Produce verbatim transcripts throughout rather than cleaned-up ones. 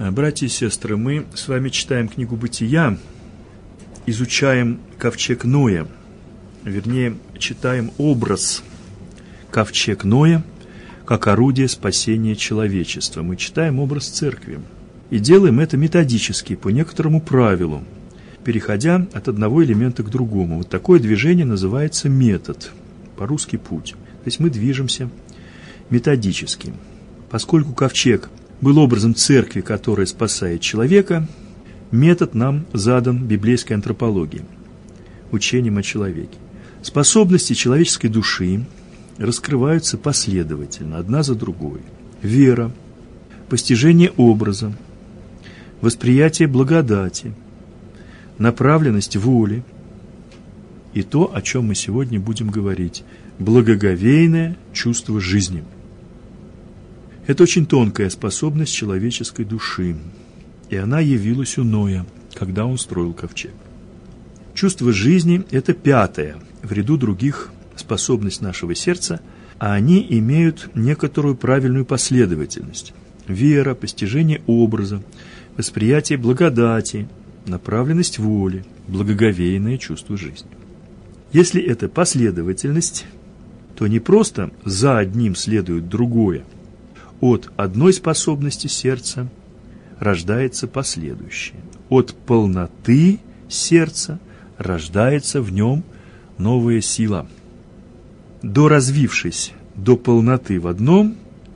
Братья и сестры, мы с вами читаем книгу «Бытия», изучаем ковчег Ноя, вернее, читаем образ ковчег Ноя как орудие спасения человечества. Мы читаем образ церкви и делаем это методически, по некоторому правилу, переходя от одного элемента к другому. Вот такое движение называется метод, по-русски путь. То есть мы движемся методически. Поскольку ковчег был образом церкви, которая спасает человека, метод нам задан библейской антропологией, учением о человеке. Способности человеческой души раскрываются последовательно, одна за другой. Вера, постижение образа, восприятие благодати, направленность воли и то, о чем мы сегодня будем говорить, благоговейное чувство жизни. Это очень тонкая способность человеческой души, и она явилась у Ноя, когда он строил ковчег. Чувство жизни – это пятая в ряду других способность нашего сердца, а они имеют некоторую правильную последовательность. Вера, постижение образа, восприятие благодати, направленность воли, благоговейное чувство жизни. Если это последовательность, то не просто за одним следует другое. От одной способности сердца рождается последующее. От полноты сердца рождается в нем новая сила. Доразвившись до полноты в одном,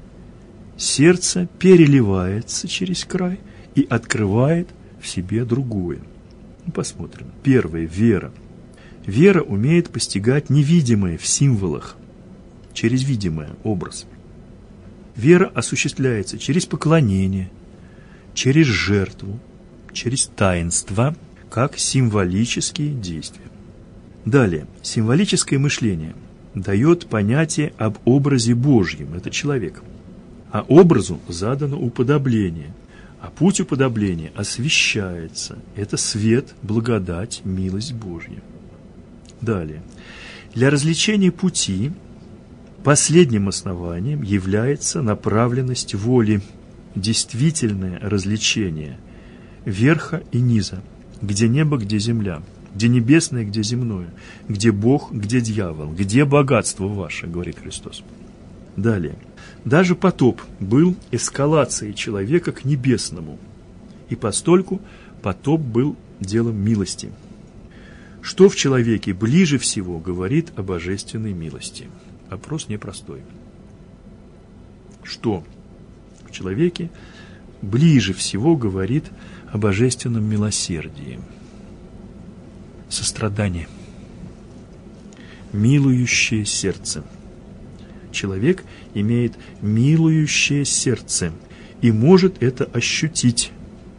сердце переливается через край и открывает в себе другое. Посмотрим. Первое – вера. Вера умеет постигать невидимое в символах, через видимое, образ. Вера осуществляется через поклонение, через жертву, через таинство, как символические действия. Далее, символическое мышление дает понятие об образе Божьем, это человек. А образу задано уподобление, а путь уподобления освящается, это свет, благодать, милость Божья. Далее, для развлечения пути последним основанием является направленность воли, действительное развлечение верха и низа, где небо, где земля, где небесное, где земное, где Бог, где дьявол, где богатство ваше, говорит Христос. Далее. Даже потоп был эскалацией человека к небесному, и постольку потоп был делом милости. Что в человеке ближе всего говорит о божественной милости? Вопрос непростой. Что в человеке ближе всего говорит о божественном милосердии? Сострадание. Милующее сердце. Человек имеет милующее сердце и может это ощутить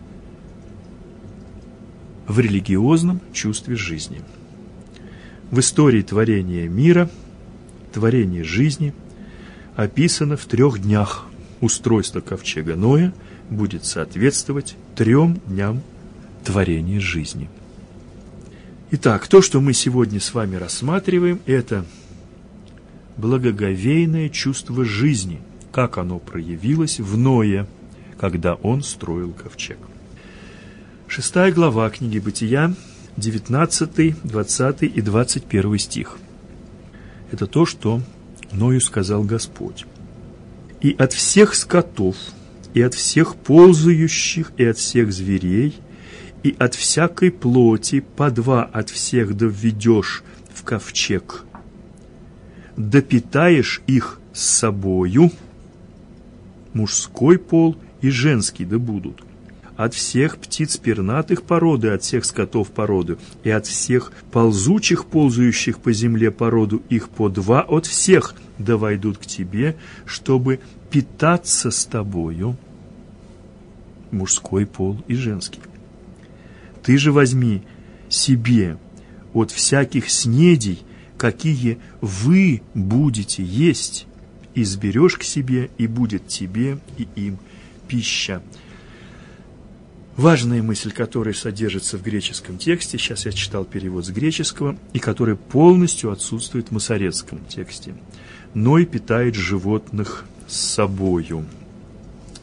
в религиозном чувстве жизни. В истории творения мира, творение жизни описано в трех днях. Устройство ковчега Ноя будет соответствовать трем дням творения жизни. Итак, то, что мы сегодня с вами рассматриваем, это благоговейное чувство жизни, как оно проявилось в Ное, когда он строил ковчег. Шестая глава книги Бытия, девятнадцатый, двадцатый и двадцать первый стих. Это то, что Ною сказал Господь. «И от всех скотов, и от всех ползающих, и от всех зверей, и от всякой плоти по два от всех да введешь в ковчег, да питаешь их с собою, мужской пол и женский да будут, от всех птиц пернатых породы, от всех скотов породы, и от всех ползучих, ползающих по земле породу, их по два от всех, да войдут к тебе, чтобы питаться с тобою, мужской пол и женский. Ты же возьми себе от всяких снедей, какие вы будете есть, и сберешь к себе, и будет тебе и им пища». Важная мысль, которая содержится в греческом тексте, сейчас я читал перевод с греческого, и которая полностью отсутствует в масоретском тексте. Ной питает животных с собою.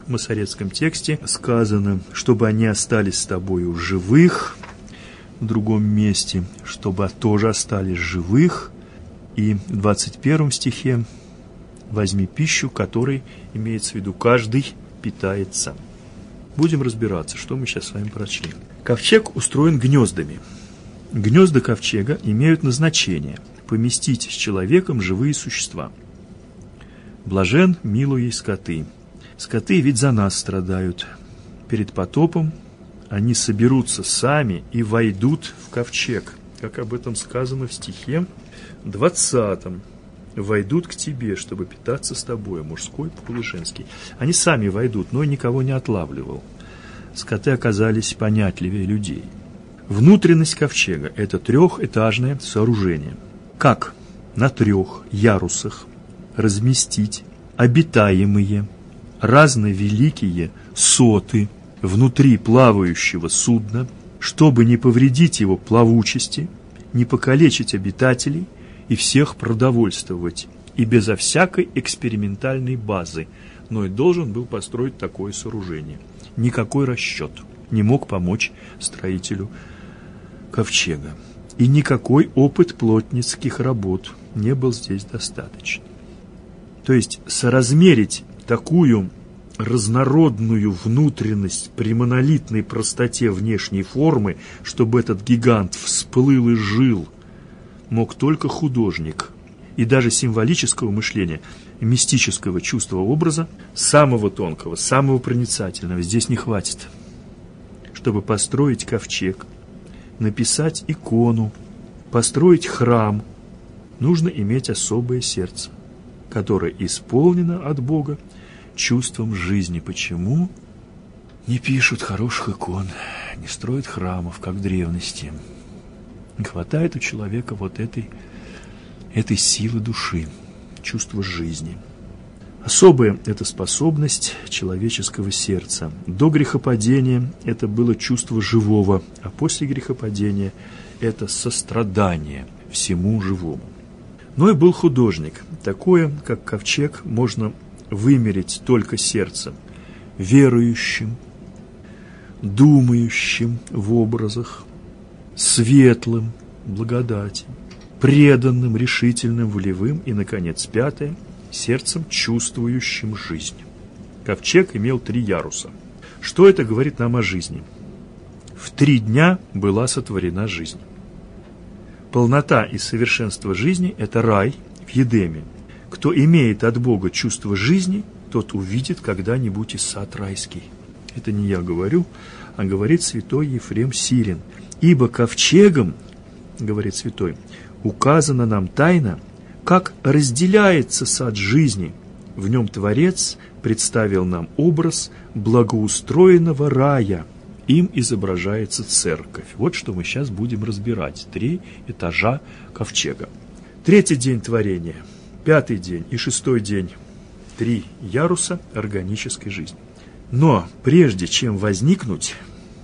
В масоретском тексте сказано, чтобы они остались с тобою в живых, в другом месте, чтобы тоже остались живых. И в двадцать первом стихе возьми пищу, которой, имеется в виду, каждый питается. Будем разбираться, что мы сейчас с вами прочли. Ковчег устроен гнездами. Гнезда ковчега имеют назначение поместить с человеком живые существа. Блажен милуй скоты. Скоты ведь за нас страдают. Перед потопом они соберутся сами и войдут в ковчег, как об этом сказано в стихе двадцатом. Войдут к тебе, чтобы питаться с тобой, мужской пол и женский. Они сами войдут, но никого не отлавливал. Скоты оказались понятливее людей. Внутренность ковчега – это трехэтажное сооружение. Как на трех ярусах разместить обитаемые, разновеликие соты внутри плавающего судна, чтобы не повредить его плавучести, не покалечить обитателей и всех продовольствовать, и безо всякой экспериментальной базы, но и должен был построить такое сооружение. Никакой расчет не мог помочь строителю ковчега, и никакой опыт плотницких работ не был здесь достаточен. То есть соразмерить такую разнородную внутренность при монолитной простоте внешней формы, чтобы этот гигант всплыл и жил, мог только художник. И даже символического мышления, мистического чувства образа, самого тонкого, самого проницательного здесь не хватит. Чтобы построить ковчег, написать икону, построить храм, нужно иметь особое сердце, которое исполнено от Бога чувством жизни. Почему не пишут хороших икон, не строят храмов, как в древности? Не хватает у человека вот этой, этой силы души, чувства жизни. Особая это способность человеческого сердца. До грехопадения это было чувство живого, а после грехопадения это сострадание всему живому. Ной был художник. Такое, как ковчег, можно вымерить только сердцем, верующим, думающим в образах, светлым, благодати, преданным, решительным, волевым и, наконец, пятое, сердцем, чувствующим жизнь. Ковчег имел три яруса. Что это говорит нам о жизни? В три дня была сотворена жизнь. Полнота и совершенство жизни – это рай в Едеме. Кто имеет от Бога чувство жизни, тот увидит когда-нибудь и сад райский. Это не я говорю, а говорит святой Ефрем Сирин. Ибо ковчегом, говорит святой, указана нам тайна, как разделяется сад жизни. В нем Творец представил нам образ благоустроенного рая. Им изображается церковь. Вот что мы сейчас будем разбирать. Три этажа ковчега. Третий день творения, пятый день и шестой день. Три яруса органической жизни. Но прежде чем возникнуть,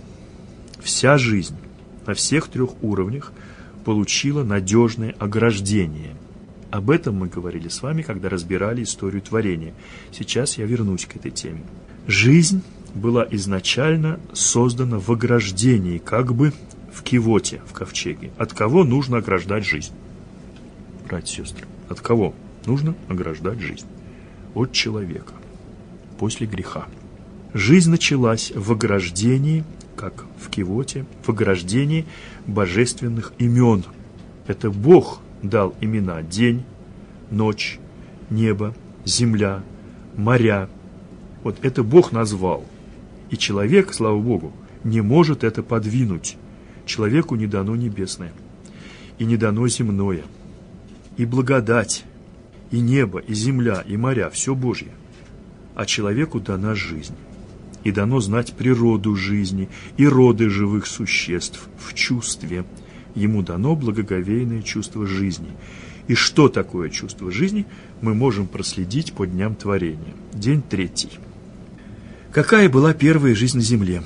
вся жизнь на всех трех уровнях получила надежное ограждение. Об этом мы говорили с вами, когда разбирали историю творения. Сейчас я вернусь к этой теме. Жизнь была изначально создана в ограждении, как бы в кивоте, в ковчеге. От кого нужно ограждать жизнь? Братья и сестры, от кого нужно ограждать жизнь? От человека, после греха. Жизнь началась в ограждении, как в кивоте, в ограждении божественных имен. Это Бог дал имена: день, ночь, небо, земля, моря. Вот это Бог назвал. И человек, слава Богу, не может это подвинуть. Человеку не дано небесное, и не дано земное, и благодать, и небо, и земля, и моря, все Божье. А человеку дана жизнь, и дано знать природу жизни и роды живых существ в чувстве. Ему дано благоговейное чувство жизни. И что такое чувство жизни, мы можем проследить по дням творения. День третий. Какая была первая жизнь на земле?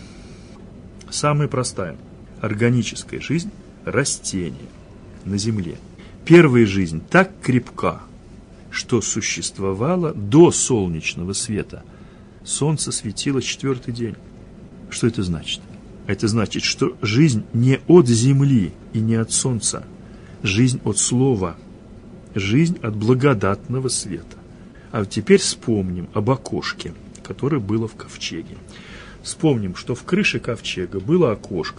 Самая простая. Органическая жизнь растения на земле. Первая жизнь так крепка, что существовала до солнечного света. солнце светило четвертый день. Что это значит? Это значит, что жизнь не от земли и не от солнца. Жизнь от слова. Жизнь от благодатного света. А вот теперь вспомним об окошке, которое было в ковчеге. Вспомним, что в крыше ковчега было окошко.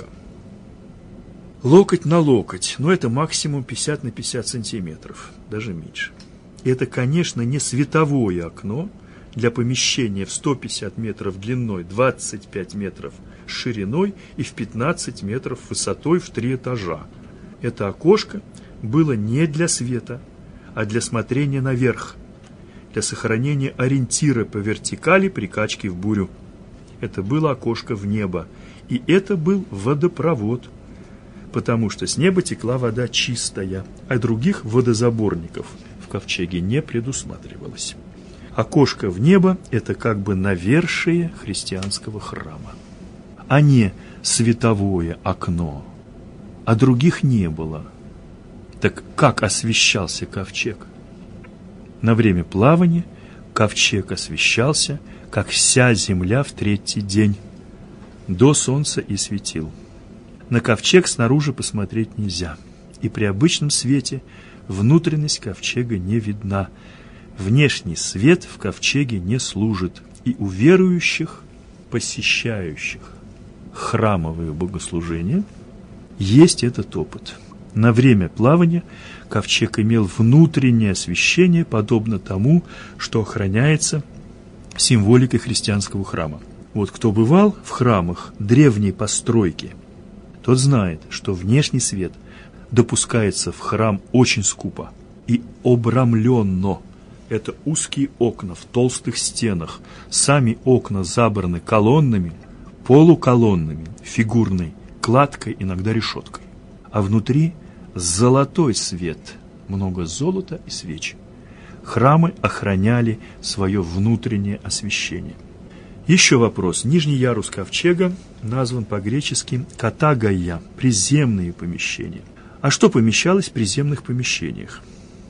Локоть на локоть, но это максимум пятьдесят на пятьдесят сантиметров, даже меньше. И это, конечно, не световое окно для помещения в сто пятьдесят метров длиной, двадцать пять метров шириной и в пятнадцать метров высотой в три этажа. Это окошко было не для света, а для смотрения наверх, для сохранения ориентира по вертикали при качке в бурю. Это было окошко в небо, и это был водопровод, потому что с неба текла вода чистая, а других водозаборников в ковчеге не предусматривалось. Окошко в небо – это как бы навершие христианского храма, а не световое окно, а других не было. Так как освещался ковчег? На время плавания ковчег освещался, как вся земля в третий день, до солнца и светил. На ковчег снаружи посмотреть нельзя, и при обычном свете внутренность ковчега не видна. Внешний свет в ковчеге не служит, и у верующих, посещающих храмовые богослужения, есть этот опыт. На время плавания ковчег имел внутреннее освещение, подобно тому, что охраняется символикой христианского храма. Вот кто бывал в храмах древней постройки, тот знает, что внешний свет допускается в храм очень скупо и обрамленно. Это узкие окна в толстых стенах. Сами окна забраны колоннами, полуколоннами, фигурной кладкой, иногда решеткой. А внутри золотой свет, много золота и свеч. Храмы охраняли свое внутреннее освещение. Еще вопрос. Нижний ярус ковчега назван по-гречески катагая, приземные помещения. А что помещалось в приземных помещениях?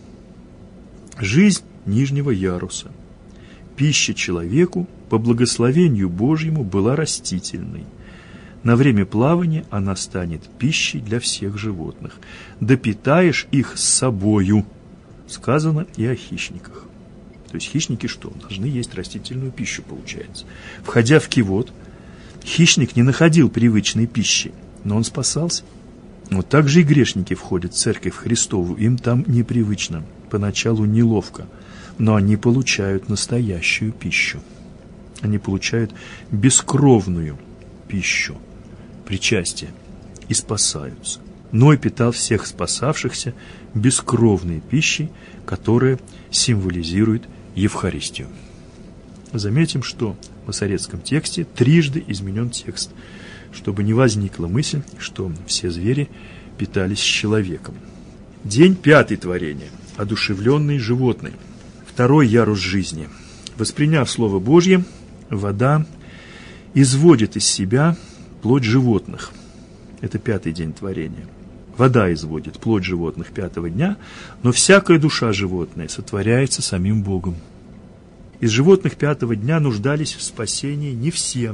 Жизнь нижнего яруса. Пища человеку по благословению Божьему была растительной. На время плавания она станет пищей для всех животных. Допитаешь их с собою. Сказано и о хищниках. То есть хищники что? Должны есть растительную пищу, получается. Входя в кивот, хищник не находил привычной пищи, но он спасался. Вот так же и грешники входят в церковь Христову. Им там непривычно, поначалу неловко, но они получают настоящую пищу. Они получают бескровную пищу, причастие, и спасаются. Ной питал всех спасавшихся бескровной пищей, которая символизирует Евхаристию. Заметим, что в масоретском тексте трижды изменен текст, чтобы не возникла мысль, что все звери питались человеком. День пятый творения. Одушевленные животные. Второй ярус жизни. Восприняв Слово Божье, вода изводит из себя плоть животных. Это пятый день творения. Вода изводит плоть животных пятого дня, но всякая душа животная сотворяется самим Богом. Из животных пятого дня нуждались в спасении не все,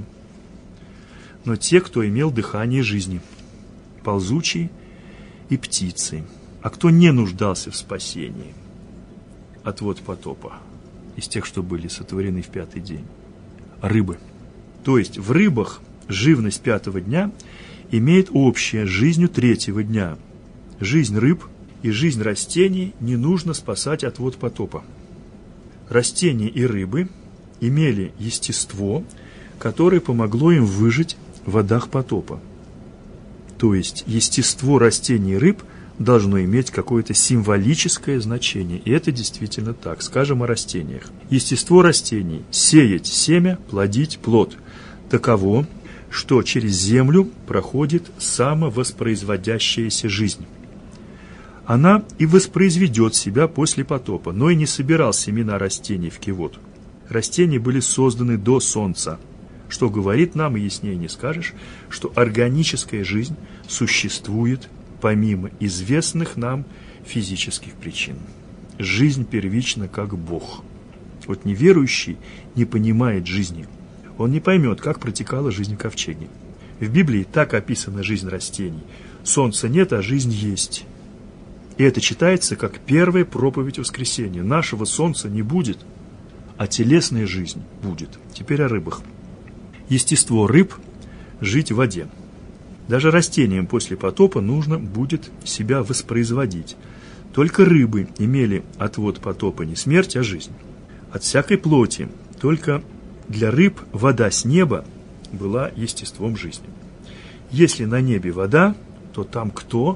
но те, кто имел дыхание жизни, ползучие и птицы. А кто не нуждался в спасении от вод потопа, из тех, что были сотворены в пятый день? Рыбы. То есть в рыбах живность пятого дня имеет общее с жизнью третьего дня. Жизнь рыб и жизнь растений не нужно спасать от вод потопа. Растения и рыбы имели естество, которое помогло им выжить в водах потопа. То есть естество растений и рыб должно иметь какое-то символическое значение. И это действительно так. Скажем о растениях. Естество растений – сеять семя, плодить плод. Таково, что через землю проходит самовоспроизводящаяся жизнь. Она и воспроизведет себя после потопа, но и не собирал семена растений в кивот. Растения были созданы до солнца, что говорит нам, и яснее не скажешь, что органическая жизнь существует помимо известных нам физических причин. Жизнь первична как Бог. Вот неверующий не понимает жизни. Он не поймет, как протекала жизнь в ковчеге. В Библии так описана жизнь растений. Солнца нет, а жизнь есть. И это читается как первая проповедь воскресения. Нашего солнца не будет, а телесная жизнь будет. Теперь о рыбах. Естество рыб – жить в воде. Даже растениям после потопа нужно будет себя воспроизводить. Только рыбы имели отвод потопа не смерть, а жизнь. От всякой плоти только для рыб вода с неба была естеством жизни. Если на небе вода, то там кто?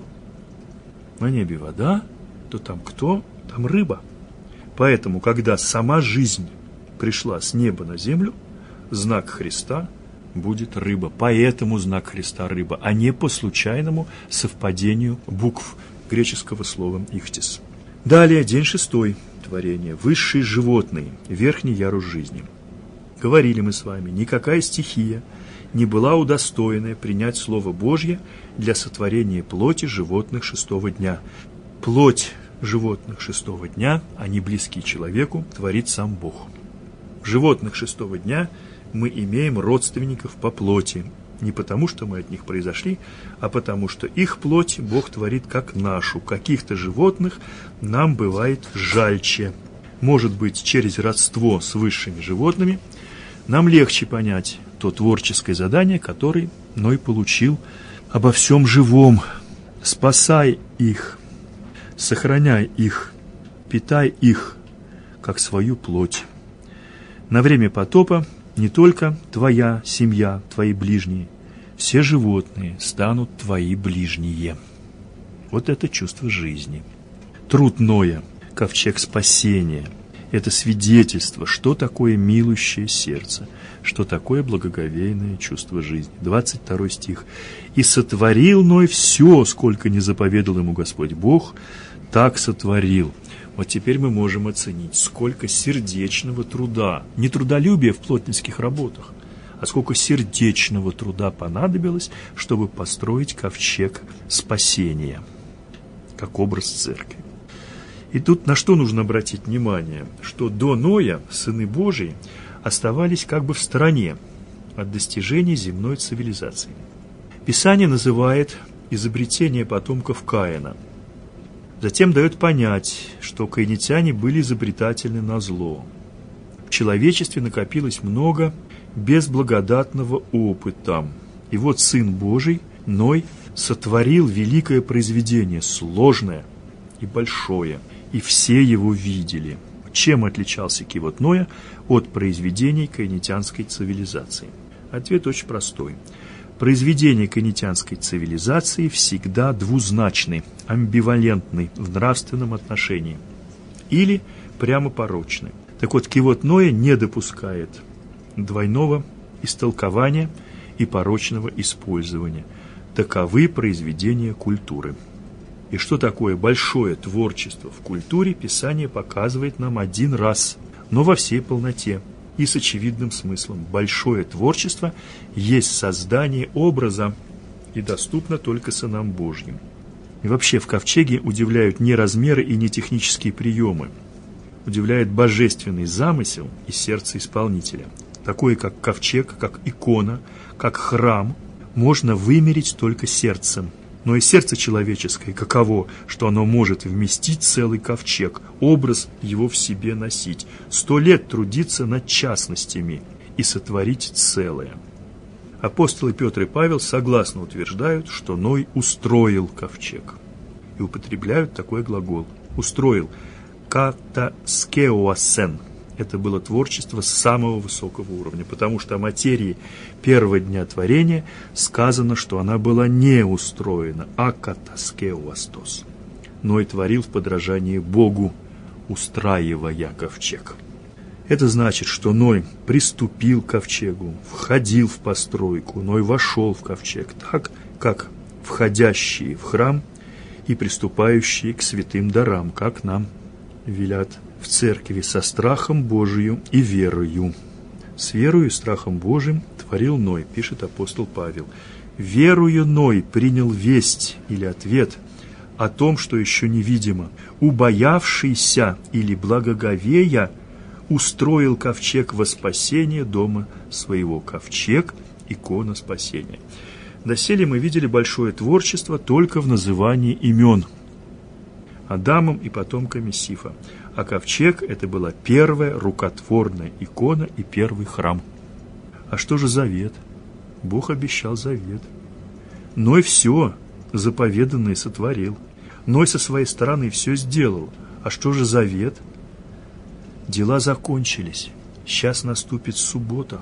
На небе вода, то там кто? Там рыба. Поэтому, когда сама жизнь пришла с неба на землю, знак Христа будет рыба. Поэтому знак Христа рыба, а не по случайному совпадению букв греческого слова «ихтис». Далее, день шестой. Творение. Высшие животные. Верхний ярус жизни. Говорили мы с вами, никакая стихия не была удостоена принять Слово Божье для сотворения плоти животных шестого дня. Плоть животных шестого дня, они близки человеку, творит сам Бог. В животных шестого дня мы имеем родственников по плоти, не потому, что мы от них произошли, а потому, что их плоть Бог творит как нашу. Каких-то животных нам бывает жальче. Может быть, через родство с высшими животными нам легче понять то творческое задание, которое Ной получил обо всем живом. Спасай их, сохраняй их, питай их, как свою плоть. На время потопа не только твоя семья, твои ближние, все животные станут твои ближние. Вот это чувство жизни. Труд Ноя, ковчег спасения, это свидетельство, что такое милующее сердце, что такое благоговейное чувство жизни. двадцать второй стих. «И сотворил Ной все, сколько не заповедал ему Господь Бог, так сотворил». Вот теперь мы можем оценить, сколько сердечного труда, не трудолюбия в плотницких работах, а сколько сердечного труда понадобилось, чтобы построить ковчег спасения, как образ церкви. И тут на что нужно обратить внимание, что до Ноя сыны Божии оставались как бы в стороне от достижений земной цивилизации. Писание называет изобретение потомков Каина. Затем дает понять, что каинитяне были изобретательны назло. В человечестве накопилось много безблагодатного опыта. И вот Сын Божий, Ной, сотворил великое произведение, сложное и большое, и все его видели. Чем отличался кивот Ноя от произведений каинитянской цивилизации? Ответ очень простой. Произведения каинитянской цивилизации всегда двузначны, амбивалентны в нравственном отношении или прямо порочны. Так вот, кивот Ноя не допускает двойного истолкования и порочного использования. Таковы произведения культуры. И что такое большое творчество в культуре, Писание показывает нам один раз, но во всей полноте и с очевидным смыслом. Большое творчество есть создание образа и доступно только сынам Божьим. И вообще в ковчеге удивляют не размеры и не технические приемы. Удивляет божественный замысел и сердце исполнителя. Такое, как ковчег, как икона, как храм, можно вымерить только сердцем. Но и сердце человеческое каково, что оно может вместить целый ковчег, образ его в себе носить, сто лет трудиться над частностями и сотворить целое. Апостолы Петр и Павел согласно утверждают, что Ной устроил ковчег. И употребляют такой глагол. Устроил. Катаскеоасен. Это было творчество самого высокого уровня, потому что о материи первого дня творения сказано, что она была не устроена, а катаскеуастос. Ной творил в подражании Богу, устраивая ковчег. Это значит, что Ной приступил к ковчегу, входил в постройку, Ной вошел в ковчег, так как входящие в храм и приступающие к святым дарам, как нам велят в церкви, со страхом Божию и верою. С верою и страхом Божиим творил Ной, пишет апостол Павел. Верою Ной принял весть или ответ о том, что еще невидимо, убоявшийся или благоговея устроил ковчег во спасение дома своего. Ковчег – икона спасения. Доселе мы видели большое творчество только в назывании имен Адамом и потомками Сифа. А ковчег – это была первая рукотворная икона и первый храм. А что же завет? Бог обещал завет. Ной все заповеданное сотворил. Ной со своей стороны все сделал. А что же завет? Дела закончились. Сейчас наступит суббота.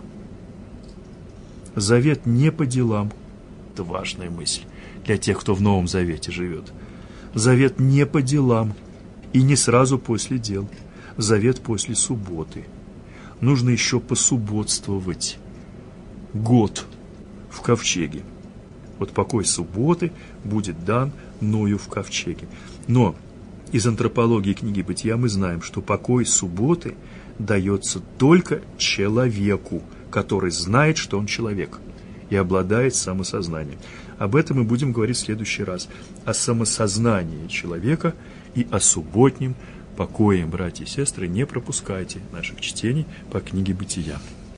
Завет не по делам. Это важная мысль для тех, кто в Новом Завете живет. Завет не по делам и не сразу после дел. Завет после субботы. Нужно еще посубботствовать. Год в ковчеге. Вот покой субботы будет дан Ною в ковчеге. Но из антропологии книги Бытия мы знаем, что покой субботы дается только человеку, который знает, что он человек и обладает самосознанием. Об этом мы будем говорить в следующий раз. О самосознании человека и о субботнем покое. Братья и сестры, не пропускайте наших чтений по книге Бытия.